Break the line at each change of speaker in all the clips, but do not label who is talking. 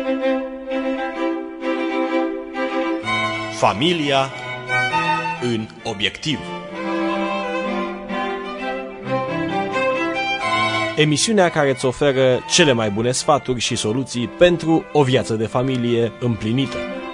Familia în obiectiv. Emisiunea care îți oferă cele mai bune sfaturi și soluții pentru o viață de familie împlinită.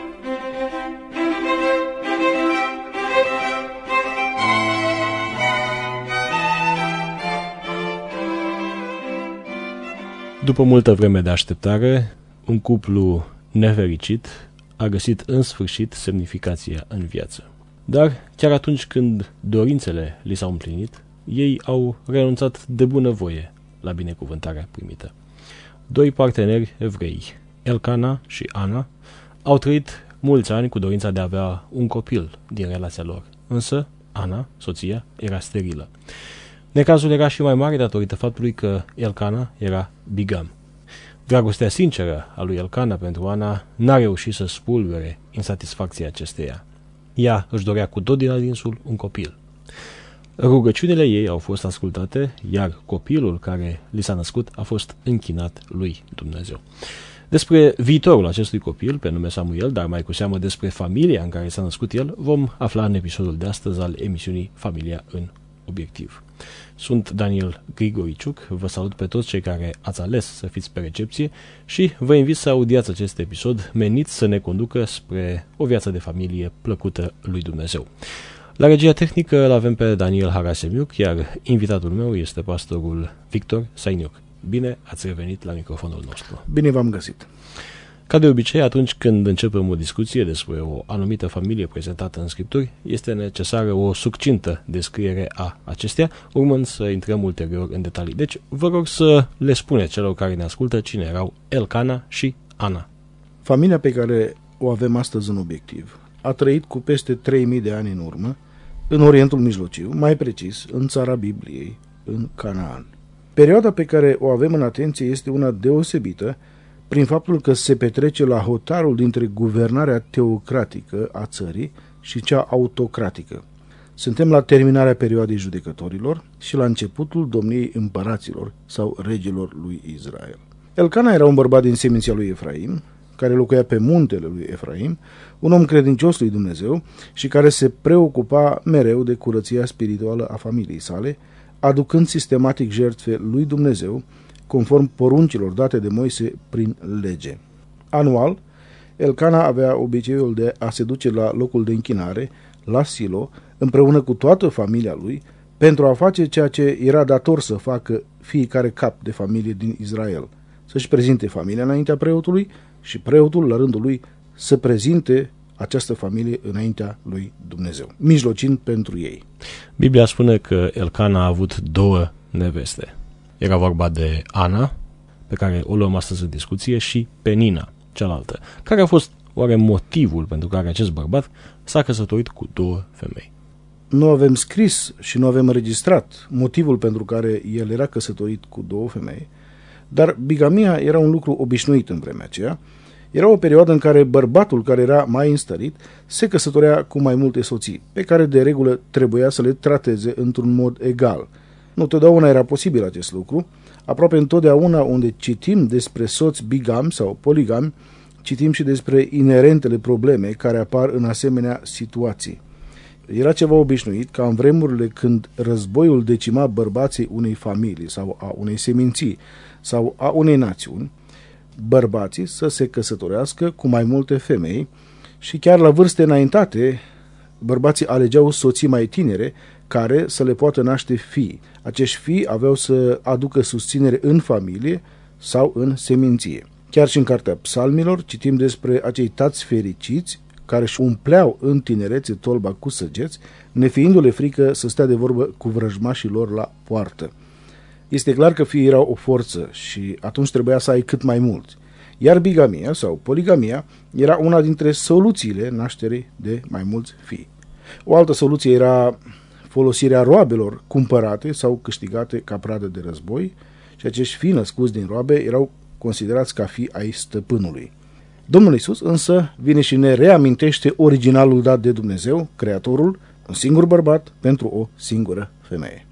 După multă vreme de așteptare, un cuplu nefericit a găsit în sfârșit semnificația în viață. Dar, chiar atunci când dorințele li s-au împlinit, ei au renunțat de bunăvoie la binecuvântarea primită. Doi parteneri evrei, Elcana și Ana, au trăit mulți ani cu dorința de a avea un copil din relația lor, însă Ana, soția, era sterilă. Necazul era și mai mare datorită faptului că Elcana era bigam. Dragostea sinceră a lui Elcana pentru Ana n-a reușit să spulbere insatisfacția acesteia. Ea își dorea cu tot din adinsul un copil. Rugăciunile ei au fost ascultate, iar copilul care li s-a născut a fost închinat lui Dumnezeu. Despre viitorul acestui copil, pe nume Samuel, dar mai cu seamă despre familia în care s-a născut el, vom afla în episodul de astăzi al emisiunii Familia în obiectiv. Sunt Daniel Grigoriciuc, vă salut pe toți cei care ați ales să fiți pe recepție și vă invit să audiați acest episod menit să ne conducă spre o viață de familie plăcută lui Dumnezeu. La regia tehnică îl avem pe Daniel Harasemiuc, iar invitatul meu este pastorul Victor Sainiuc. Bine ați revenit la microfonul nostru.
Bine v-am găsit.
Ca de obicei, atunci când începem o discuție despre o anumită familie prezentată în Scripturi, este necesară o succintă descriere a acesteia, urmând să intrăm ulterior în detalii. Deci, vă rog să le spuneți celor care ne ascultă cine erau Elcana și Ana.
Familia pe care o avem astăzi în obiectiv a trăit cu peste 3000 de ani în urmă în Orientul Mijlociu, mai precis în țara Bibliei, în Canaan. Perioada pe care o avem în atenție este una deosebită prin faptul că se petrece la hotarul dintre guvernarea teocratică a țării și cea autocratică. Suntem la terminarea perioadei judecătorilor și la începutul domniei împăraților sau regilor lui Israel. Elcana era un bărbat din seminția lui Efraim, care locuia pe muntele lui Efraim, un om credincios lui Dumnezeu și care se preocupa mereu de curăția spirituală a familiei sale, aducând sistematic jertfe lui Dumnezeu, conform poruncilor date de Moise prin lege. Anual, Elcana avea obiceiul de a se duce la locul de închinare, la Silo, împreună cu toată familia lui, pentru a face ceea ce era dator să facă fiecare cap de familie din Israel, să-și prezinte familia înaintea preotului și preotul, la rândul lui, să prezinte această familie înaintea lui Dumnezeu, mijlocind pentru ei.
Biblia spune că Elcana a avut două neveste. Era vorba de Ana, pe care o luăm astăzi în discuție, și Penina, cealaltă. Care a fost oare motivul pentru care acest bărbat s-a căsătorit cu două femei?
Nu avem scris și nu avem înregistrat motivul pentru care el era căsătorit cu două femei, dar bigamia era un lucru obișnuit în vremea aceea. Era o perioadă în care bărbatul care era mai înstărit se căsătorea cu mai multe soții, pe care de regulă trebuia să le trateze într-un mod egal. Nu totdeauna era posibil acest lucru. Aproape întotdeauna unde citim despre soți bigami sau poligami, citim și despre inerentele probleme care apar în asemenea situații. Era ceva obișnuit ca în vremurile când războiul decima bărbații unei familii sau a unei seminții sau a unei națiuni, bărbații să se căsătorească cu mai multe femei și chiar la vârste înaintate, bărbații alegeau soții mai tinere care să le poată naște fii. Acești fii aveau să aducă susținere în familie sau în seminție. Chiar și în cartea Psalmilor citim despre acei tați fericiți care își umpleau în tinerețe tolba cu săgeți, nefiindu-le frică să stea de vorbă cu vrăjmașii lor la poartă. Este clar că fiii erau o forță și atunci trebuia să ai cât mai mulți. Iar bigamia sau poligamia era una dintre soluțiile nașterii de mai mulți fii. O altă soluție era folosirea roabelor cumpărate sau câștigate ca pradă de război și acești fii născuți din roabe erau considerați ca fii ai stăpânului. Domnul Iisus însă vine și ne reamintește originalul dat de Dumnezeu, Creatorul, un singur bărbat pentru o singură femeie.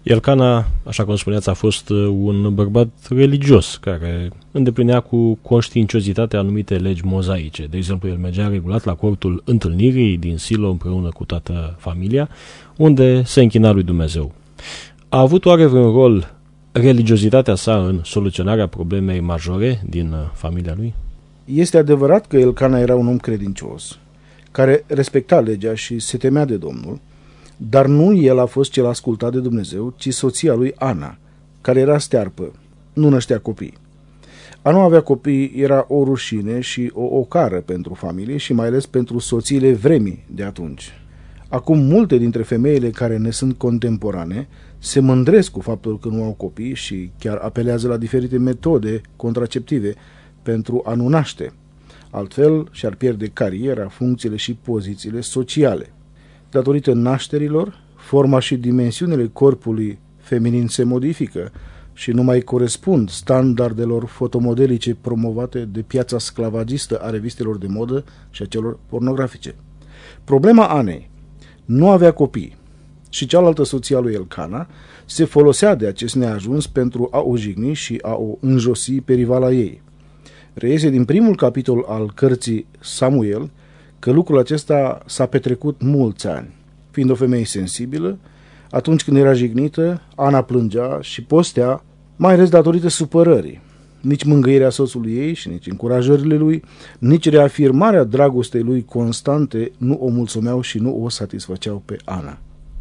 Elcana, așa cum spuneați, a fost un bărbat religios care îndeplinea cu conștiinciozitate anumite legi mozaice. De exemplu, el mergea regulat la cortul întâlnirii din Silo împreună cu toată familia, unde se închina lui Dumnezeu. A avut oare vreun rol religiozitatea sa în soluționarea problemei majore din familia lui?
Este adevărat că Elcana era un om credincios, care respecta legea și se temea de Domnul, dar nu el a fost cel ascultat de Dumnezeu, ci soția lui Ana, care era stearpă, nu năștea copii. A nu avea copii era o rușine și o ocară pentru familie și mai ales pentru soțiile vremii de atunci. Acum multe dintre femeile care ne sunt contemporane se mândresc cu faptul că nu au copii și chiar apelează la diferite metode contraceptive pentru a nu naște. Altfel și-ar pierde cariera, funcțiile și pozițiile sociale. Datorită nașterilor, forma și dimensiunile corpului feminin se modifică și nu mai corespund standardelor fotomodelice promovate de piața sclavagistă a revistelor de modă și a celor pornografice. Problema Anei: nu avea copii și cealaltă soție a lui Elcana se folosea de acest neajuns pentru a o jigni și a o înjosi pe rivala ei. Reiese din primul capitol al cărții Samuel că lucrul acesta s-a petrecut mulți ani. Fiind o femeie sensibilă, atunci când era jignită, Ana plângea și postea, mai ales datorită supărării. Nici mângâierea soțului ei și nici încurajările lui, nici reafirmarea dragostei lui constante nu o mulțumeau și nu o satisfăceau pe Ana.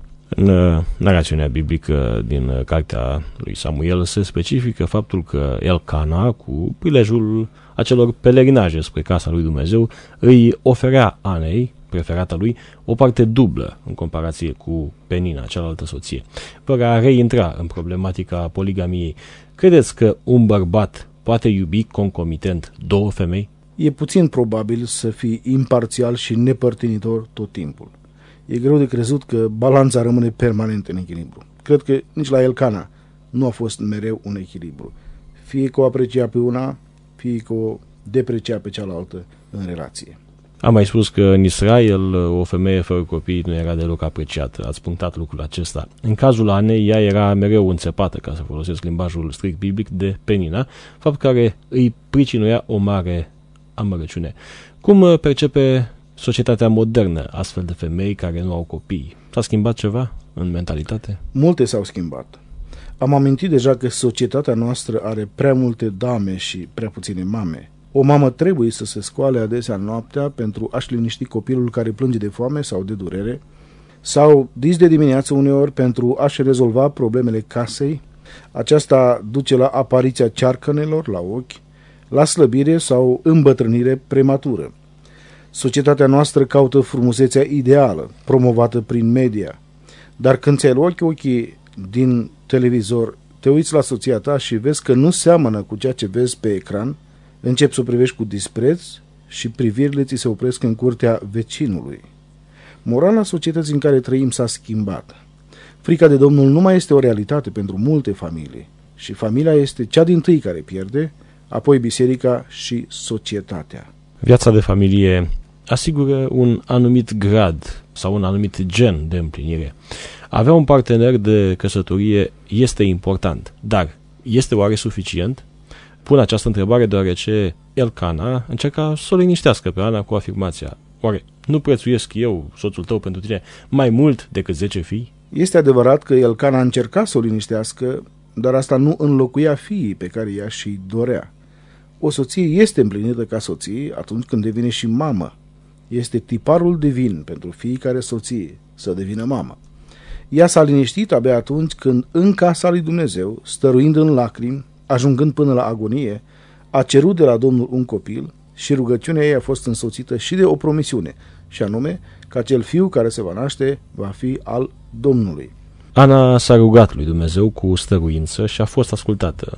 În narațiunea biblică din cartea lui Samuel se specifică faptul că Elcana, cu prilejul acelor pelerinaje spre casa lui Dumnezeu, îi oferea Anei, preferata lui, o parte dublă în comparație cu Penina, cealaltă soție. Fără a reintra în problematica poligamiei, credeți că un bărbat poate iubi concomitent două femei?
E puțin probabil să fii imparțial și nepărtinitor tot timpul. E greu de crezut că balanța rămâne permanent în echilibru. Cred că nici la Elcana nu a fost mereu un echilibru. Fie că o aprecia pe una, fie că o deprecia pe cealaltă în relație.
Am mai spus că în Israel o femeie fără copii nu era deloc apreciată. Ați punctat lucrul acesta. În cazul Anei, ea era mereu înțepată, ca să folosesc limbajul strict biblic, de Penina, fapt care îi pricinuia o mare amărăciune. Cum percepe societatea modernă astfel de femei care nu au copii? S-a schimbat ceva în mentalitate?
Multe s-au schimbat. Am amintit deja că societatea noastră are prea multe dame și prea puține mame. O mamă trebuie să se scoale adesea noaptea pentru a-și liniști copilul care plânge de foame sau de durere, sau dis de dimineață uneori pentru a-și rezolva problemele casei. Aceasta duce la apariția cearcănelor la ochi, la slăbire sau îmbătrânire prematură. Societatea noastră caută frumusețea ideală, promovată prin media. Dar când ți-ai ochii din televizor, te uiți la soția ta și vezi că nu seamănă cu ceea ce vezi pe ecran, începi să o privești cu dispreț și privirile ți se opresc în curtea vecinului. Morala societății în care trăim s-a schimbat. Frica de Domnul nu mai este o realitate pentru multe familii și familia este cea dintâi care pierde, apoi biserica și societatea.
Viața de familie asigură un anumit grad sau un anumit gen de împlinire. Avea un partener de căsătorie este important, dar este oare suficient? Pun această întrebare deoarece Elcana încerca să o liniștească pe Ana cu afirmația: oare nu prețuiesc eu, soțul tău, pentru tine mai mult decât 10 fii?
Este adevărat că Elcana încerca să o liniștească, dar asta nu înlocuia fiii pe care ea și dorea. O soție este împlinită ca soție atunci când devine și mamă. Este tiparul divin pentru fiecare soție să devină mamă. Ea s-a liniștit abia atunci când, în casa lui Dumnezeu, stăruind în lacrimi, ajungând până la agonie, a cerut de la Domnul un copil și rugăciunea ei a fost însoțită și de o promisiune, și anume că acel fiu care se va naște va fi al Domnului.
Ana s-a rugat lui Dumnezeu cu stăruință și a fost ascultată.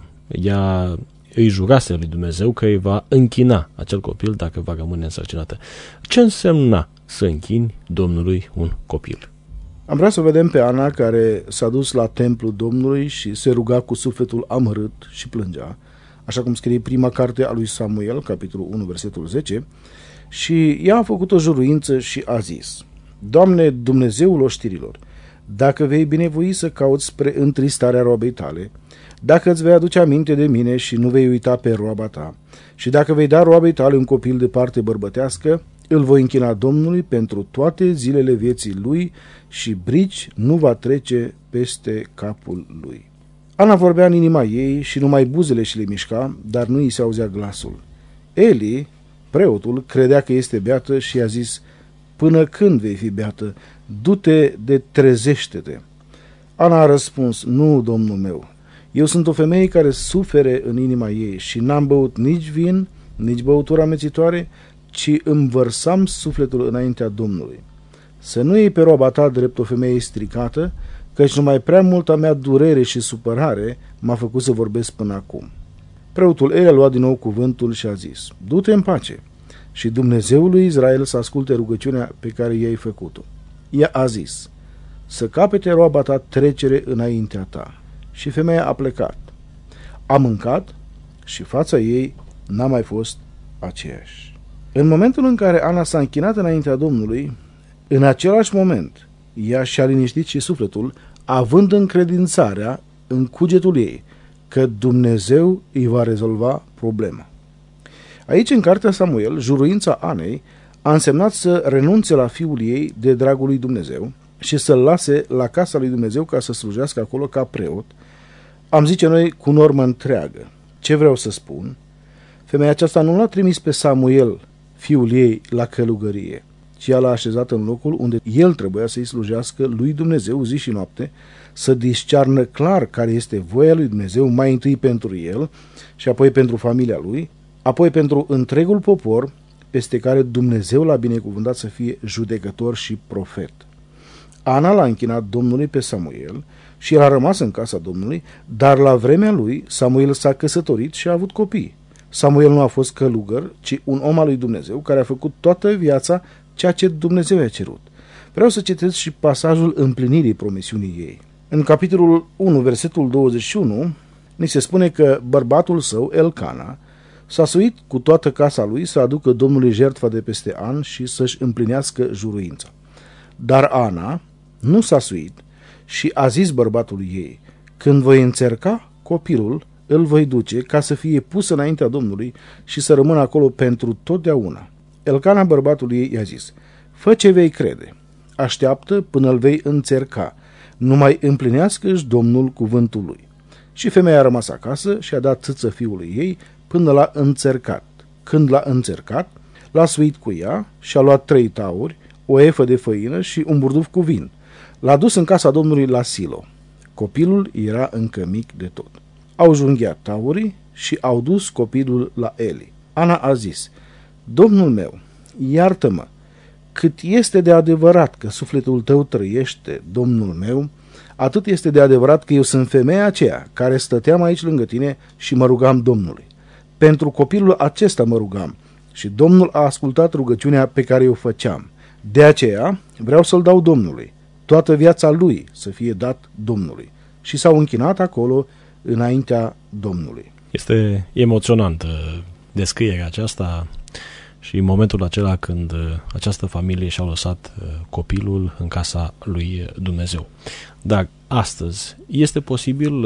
Ea îi jurase lui Dumnezeu că îi va închina acel copil dacă va rămâne însărcinată. Ce însemna să închini Domnului un copil?
Am vrea să vedem pe Ana care s-a dus la templul Domnului și se ruga cu sufletul amărât și plângea, așa cum scrie prima carte a lui Samuel, capitolul 1, versetul 10, și ea a făcut o juruință și a zis: Doamne, Dumnezeul oștirilor, dacă vei binevoi să cauți spre întristarea roabei tale, dacă îți vei aduce aminte de mine și nu vei uita pe roaba ta, și dacă vei da roabei tale un copil de parte bărbătească, îl voi închina Domnului pentru toate zilele vieții lui și brici nu va trece peste capul lui. Ana vorbea în inima ei și numai buzele și le mișca, dar nu îi se auzea glasul. Eli, preotul, credea că este beată și i-a zis: până când vei fi beată? Du-te de trezește-te. Ana a răspuns: nu, domnul meu, eu sunt o femeie care sufere în inima ei și n-am băut nici vin, nici băutură amețitoare, ci îmi vărsam sufletul înaintea Domnului. Să nu iei pe roaba ta drept o femeie stricată, căci numai prea multa mea durere și supărare m-a făcut să vorbesc până acum. Preotul Eli a luat din nou cuvântul și a zis: du-te în pace și Dumnezeul lui Israel să asculte rugăciunea pe care i-ai făcut-o. Ea a zis: să capete roaba ta trecere înaintea ta. Și femeia a plecat. A mâncat și fața ei n-a mai fost aceeași. În momentul în care Ana s-a închinat înaintea Domnului, în același moment, ea și-a liniștit și sufletul, având încredințarea în cugetul ei că Dumnezeu îi va rezolva problema. Aici, în cartea Samuel, juruința Anei a însemnat să renunțe la fiul ei de dragul lui Dumnezeu și să-l lase la casa lui Dumnezeu ca să slujească acolo ca preot, am zice noi, cu normă întreagă. Ce vreau să spun? Femeia aceasta nu l-a trimis pe Samuel, fiul ei, la călugărie, ci ea l-a așezat în locul unde el trebuia să-i slujească lui Dumnezeu zi și noapte, să discearnă clar care este voia lui Dumnezeu, mai întâi pentru el și apoi pentru familia lui, apoi pentru întregul popor peste care Dumnezeu l-a binecuvântat să fie judecător și profet. Ana l-a închinat Domnului pe Samuel și el a rămas în casa Domnului, dar la vremea lui Samuel s-a căsătorit și a avut copii. Samuel nu a fost călugăr, ci un om al lui Dumnezeu care a făcut toată viața ceea ce Dumnezeu i-a cerut. Vreau să citesc și pasajul împlinirii promisiunii ei. În capitolul 1, versetul 21, ni se spune că bărbatul său, Elcana, s-a suit cu toată casa lui să aducă Domnului jertfa de peste an și să-și împlinească juruința. Dar Ana nu s-a suit și a zis bărbatului ei: când voi înțerca copilul, îl voi duce ca să fie pus înaintea Domnului și să rămână acolo pentru totdeauna. Elcana, bărbatul ei, i-a zis: fă ce vei crede, așteaptă până îl vei înțerca, numai împlinească-și Domnul cuvântul lui. Și femeia a rămas acasă și a dat țâță fiului ei până l-a înțercat. Când l-a înțercat, l-a suit cu ea și a luat 3 tauri, o efă de făină și un burduf cu vin. L-a dus în casa Domnului la Silo. Copilul era încă mic de tot. Au junghiat taurii și au dus copilul la Eli. Ana a zis: Domnul meu, iartă-mă, cât este de adevărat că sufletul tău trăiește, Domnul meu, atât este de adevărat că eu sunt femeia aceea care stăteam aici lângă tine și mă rugam Domnului. Pentru copilul acesta mă rugam și Domnul a ascultat rugăciunea pe care o făceam. De aceea vreau să-l dau Domnului, toată viața lui să fie dat Domnului. Și s-au închinat acolo înaintea Domnului.
Este emoționantă descrierea aceasta și în momentul acela când această familie și-a lăsat copilul în casa lui Dumnezeu. Dar astăzi este posibil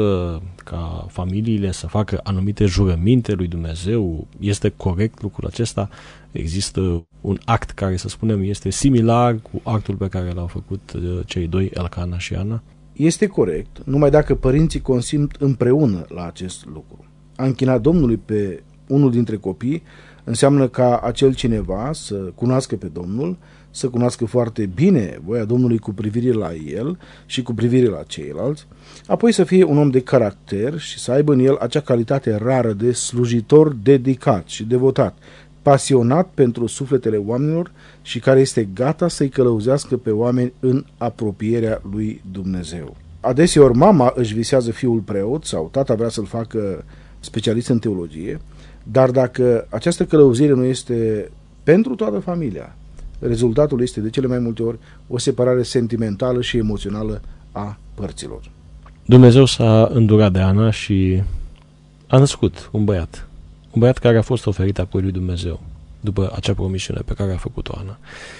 ca familiile să facă anumite jurăminte lui Dumnezeu? Este corect lucrul acesta? Există un act care, să spunem, este similar cu actul pe care l-au făcut cei doi, Elcana și Ana?
Este corect, numai dacă părinții consimt împreună la acest lucru. A închina Domnului pe unul dintre copii înseamnă ca acel cineva să cunoască pe Domnul, să cunoască foarte bine voia Domnului cu privire la el și cu privire la ceilalți, apoi să fie un om de caracter și să aibă în el acea calitate rară de slujitor dedicat și devotat, pasionat pentru sufletele oamenilor și care este gata să-i călăuzească pe oameni în apropierea lui Dumnezeu. Adeseori mama își visează fiul preot sau tata vrea să-l facă specialist în teologie, dar dacă această călăuzire nu este pentru toată familia, rezultatul este de cele mai multe ori o separare sentimentală și emoțională a părților.
Dumnezeu s-a îndurat de Ana și a născut un băiat. Un băiat care a fost oferit apoi lui Dumnezeu după acea promisiune pe care a făcut-o Ana.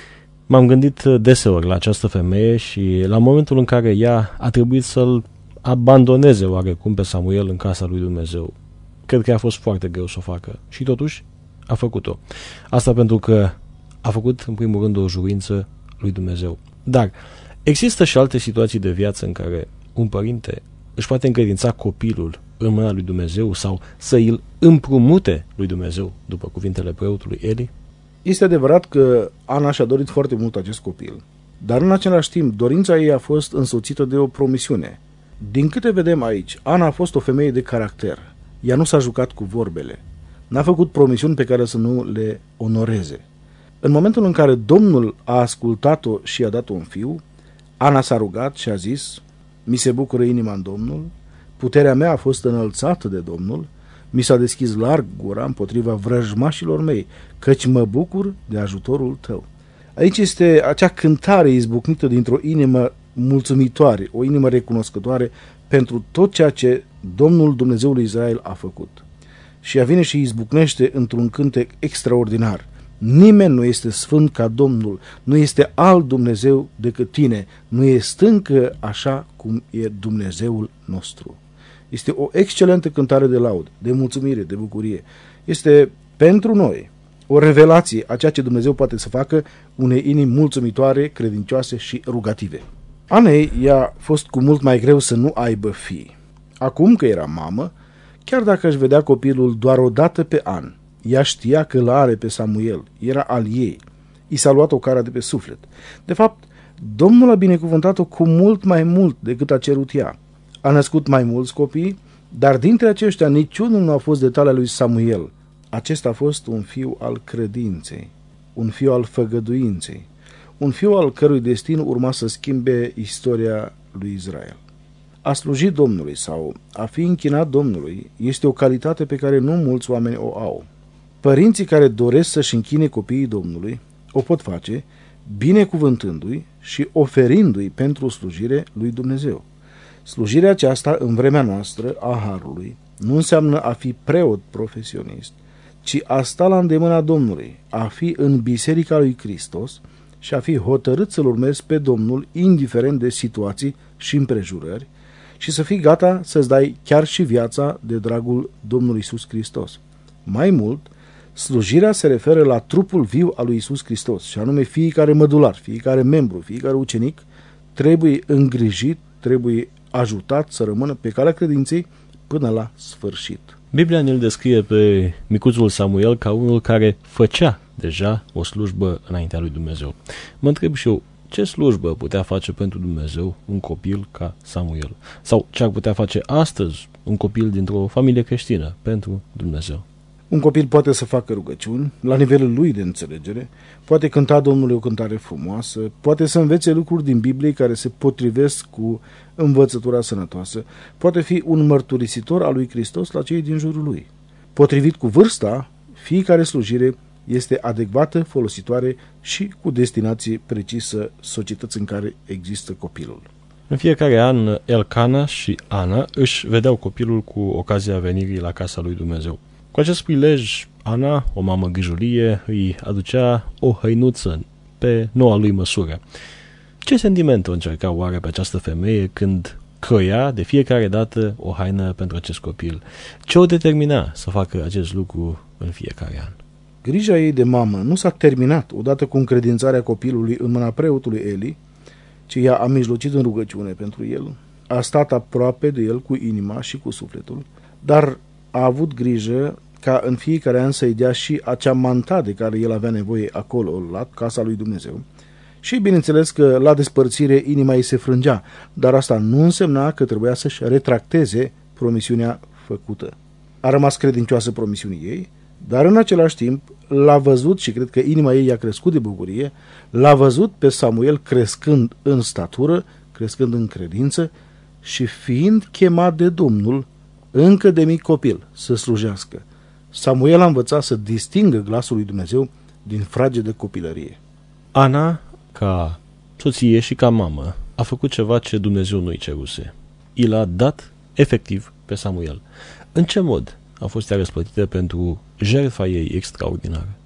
M-am gândit deseori la această femeie și la momentul în care ea a trebuit să-l abandoneze oarecum pe Samuel în casa lui Dumnezeu. Cred că a fost foarte greu să o facă și totuși a făcut-o. Asta pentru că a făcut în primul rând o jurință lui Dumnezeu. Dar există și alte situații de viață în care un părinte își poate încredința copilul în mâna lui Dumnezeu sau să îl împrumute lui Dumnezeu, după cuvintele preotului Eli?
Este adevărat că Ana și-a dorit foarte mult acest copil, dar în același timp dorința ei a fost însoțită de o promisiune. Din câte vedem aici, Ana a fost o femeie de caracter. Ea nu s-a jucat cu vorbele. N-a făcut promisiuni pe care să nu le onoreze. În momentul în care Domnul a ascultat-o și i-a dat un fiu, Ana s-a rugat și a zis: mi se bucură inima în Domnul, puterea mea a fost înălțată de Domnul, mi s-a deschis larg gura împotriva vrăjmașilor mei, căci mă bucur de ajutorul tău. Aici este acea cântare izbucnită dintr-o inimă mulțumitoare, o inimă recunoscătoare pentru tot ceea ce Domnul Dumnezeul lui Israel a făcut. Și ea vine și izbucnește într-un cântec extraordinar. Nimeni nu este sfânt ca Domnul, nu este alt Dumnezeu decât tine, nu e stâncă așa cum e Dumnezeul nostru. Este o excelentă cântare de laudă, de mulțumire, de bucurie. Este pentru noi o revelație a ceea ce Dumnezeu poate să facă unei inimi mulțumitoare, credincioase și rugative. Anei i-a fost cu mult mai greu să nu aibă fii. Acum că era mamă, chiar dacă își vedea copilul doar o dată pe an, ea știa că îl are pe Samuel, era al ei. I s-a luat o cara de pe suflet. De fapt, Domnul a binecuvântat-o cu mult mai mult decât a cerut ea. A născut mai mulți copii, dar dintre aceștia niciunul nu a fost de talia lui Samuel. Acesta a fost un fiu al credinței, un fiu al făgăduinței, un fiu al cărui destin urma să schimbe istoria lui Israel. A sluji Domnului sau a fi închinat Domnului este o calitate pe care nu mulți oameni o au. Părinții care doresc să-și închine copiii Domnului o pot face binecuvântându-i și oferindu-i pentru slujire lui Dumnezeu. Slujirea aceasta în vremea noastră a Harului nu înseamnă a fi preot profesionist, ci a sta la îndemâna Domnului, a fi în Biserica lui Hristos și a fi hotărât să-L urmezi pe Domnul indiferent de situații și împrejurări și să fii gata să-ți dai chiar și viața de dragul Domnului Iisus Hristos. Mai mult, slujirea se referă la trupul viu al lui Iisus Hristos, și anume fiecare mădular, fiecare membru, fiecare ucenic trebuie îngrijit, trebuie ajutat să rămână pe calea credinței până la sfârșit.
Biblia ne-l descrie pe micuțul Samuel ca unul care făcea deja o slujbă înaintea lui Dumnezeu. Mă întreb și eu, ce slujbă putea face pentru Dumnezeu un copil ca Samuel? Sau ce ar putea face astăzi un copil dintr-o familie creștină pentru Dumnezeu?
Un copil poate să facă rugăciuni la nivelul lui de înțelegere, poate cânta Domnului o cântare frumoasă, poate să învețe lucruri din Biblie care se potrivesc cu învățătura sănătoasă, poate fi un mărturisitor al lui Hristos la cei din jurul lui. Potrivit cu vârsta, fiecare slujire este adecvată, folositoare și cu destinație precisă societății în care există copilul.
În fiecare an, Elcana și Ana își vedeau copilul cu ocazia venirii la casa lui Dumnezeu. Cu acest prilej, Ana, o mamă grijulie, îi aducea o hăinuță pe noua lui măsură. Ce sentiment o încerca oare pe această femeie când croia de fiecare dată o haină pentru acest copil? Ce o determina să facă acest lucru în fiecare an?
Grija ei de mamă nu s-a terminat odată cu încredințarea copilului în mâna preotului Eli, ci ea a mijlocit în rugăciune pentru el, a stat aproape de el cu inima și cu sufletul, dar a avut grijă ca în fiecare an să-i dea și acea manta de care el avea nevoie acolo, la casa lui Dumnezeu. Și bineînțeles că la despărțire inima ei se frângea, dar asta nu însemna că trebuia să-și retracteze promisiunea făcută. A rămas credincioasă promisiunii ei, dar în același timp l-a văzut, și cred că inima ei i-a crescut de bucurie, l-a văzut pe Samuel crescând în statură, crescând în credință și fiind chemat de Domnul încă de mic copil să slujească. Samuel a învățat să distingă glasul lui Dumnezeu din fragedă copilărie.
Ana, ca soție și ca mamă, a făcut ceva ce Dumnezeu nu-i ceruse. I l-a dat efectiv pe Samuel. În ce mod a fost ea răsplătită pentru jertfa ei extraordinară?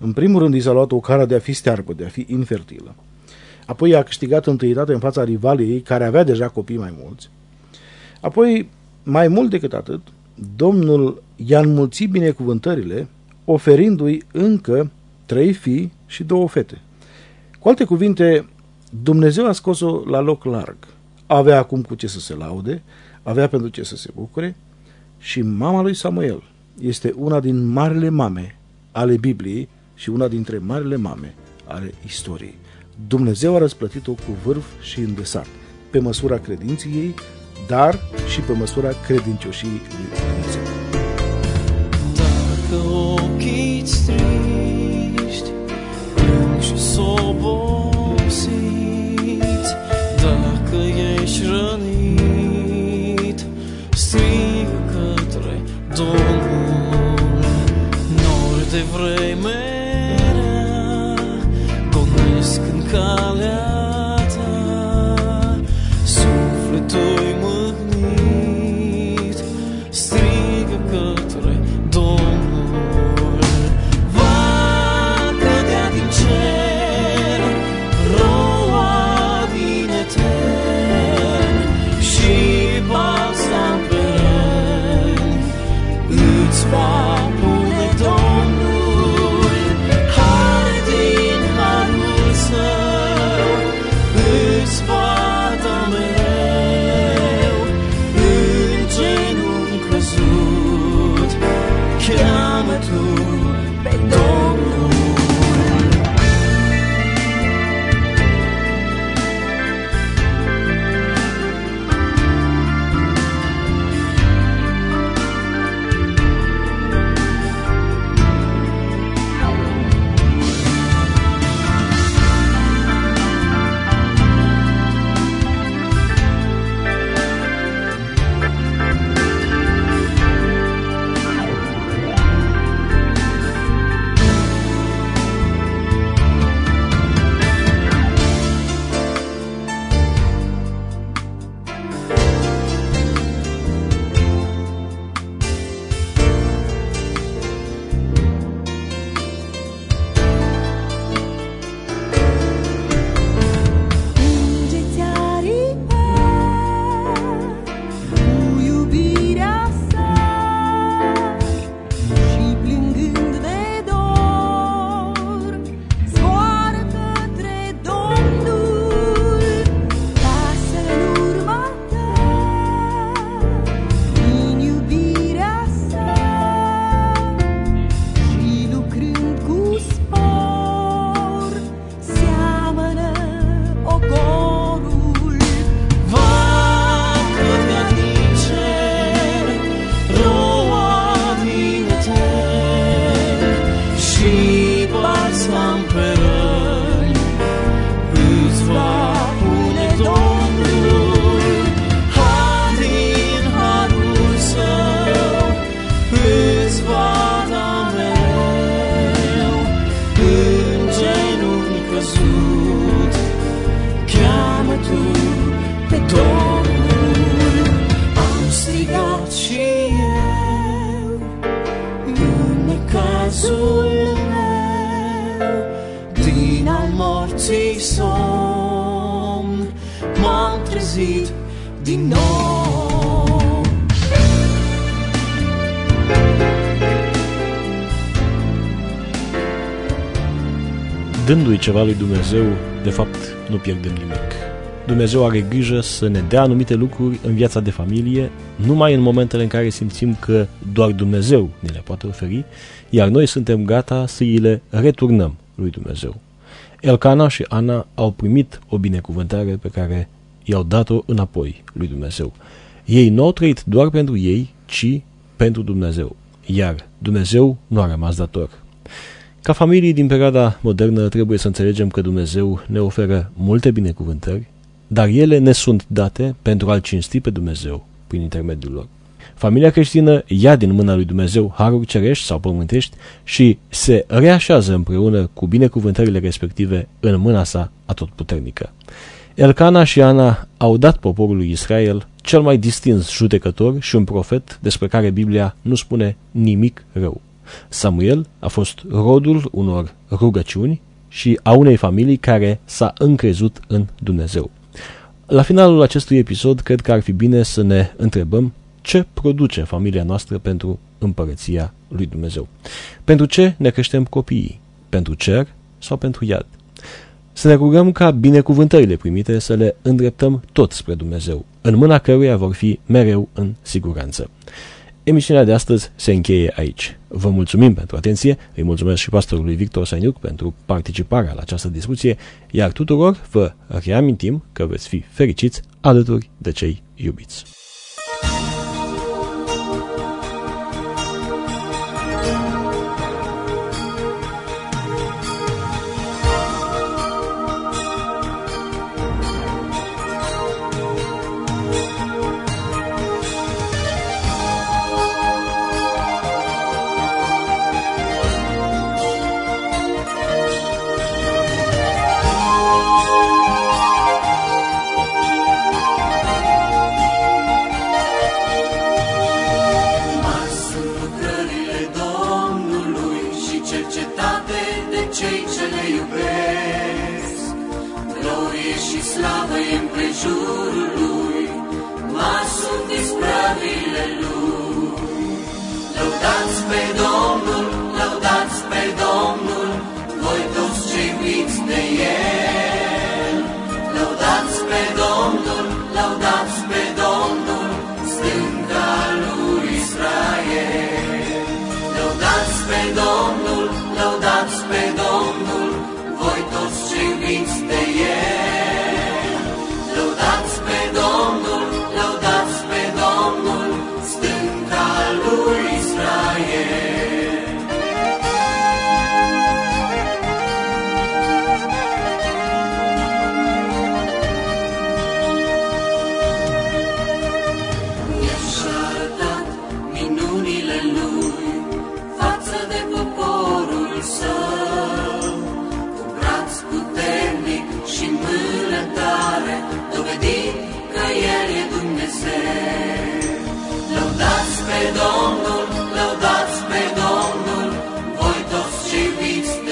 În primul rând i s-a luat o cară de a fi stearpă, de a fi infertilă. Apoi a câștigat întâietate în fața rivalei ei, care avea deja copii mai mulți. Apoi, mai mult decât atât, Domnul i-a înmulțit binecuvântările, oferindu-i încă 3 fii și 2 fete. Cu alte cuvinte, Dumnezeu a scos-o la loc larg. Avea acum cu ce să se laude, avea pentru ce să se bucure și mama lui Samuel este una din marile mame ale Bibliei și una dintre marile mame ale istoriei. Dumnezeu a răsplătit-o cu vârf și îndesat, pe măsura credinței ei, dar și pe măsura credincioșii lui Dumnezeu.
Dacă ochii-ți triști, plâng și sobosit, dacă ești rănit, strigă către Domnul. Nori de vreme gonesc în calea ta, sufletul-i mâhnit, strigă către Domnul. Va cădea din cer roa din etern și balsam pe răni îți va pune Domnul. Har din harul său îți va da mereu, în genunchi căzut cheamă tu pe Domnul. Din nou.
Dându-i ceva lui Dumnezeu, de fapt, nu pierdem nimic. Dumnezeu are grijă să ne dea anumite lucruri în viața de familie, numai în momentele în care simțim că doar Dumnezeu ne le poate oferi, iar noi suntem gata să îi le returnăm lui Dumnezeu. Elcana și Ana au primit o binecuvântare pe care i-au dat-o înapoi lui Dumnezeu. Ei nu au trăit doar pentru ei, ci pentru Dumnezeu, iar Dumnezeu nu a rămas dator. Ca familii din perioada modernă trebuie să înțelegem că Dumnezeu ne oferă multe binecuvântări, dar ele ne sunt date pentru a-L cinsti pe Dumnezeu prin intermediul lor. Familia creștină ia din mâna lui Dumnezeu haruri cerești sau pământești și se reașează împreună cu binecuvântările respective în mâna sa atotputernică. Elcana și Ana au dat poporului Israel cel mai distins judecător și un profet despre care Biblia nu spune nimic rău. Samuel a fost rodul unor rugăciuni și a unei familii care s-a încrezut în Dumnezeu. La finalul acestui episod, cred că ar fi bine să ne întrebăm ce produce familia noastră pentru împărăția lui Dumnezeu. Pentru ce ne creștem copiii? Pentru cer sau pentru iad? Să ne rugăm ca binecuvântările primite să le îndreptăm tot spre Dumnezeu, în mâna căruia vor fi mereu în siguranță. Emisiunea de astăzi se încheie aici. Vă mulțumim pentru atenție, îi mulțumesc și pastorului Victor Sainiuc pentru participarea la această discuție, iar tuturor vă reamintim că veți fi fericiți alături de cei iubiți.
Lăudați pe Domnul, voi toți cei iubiți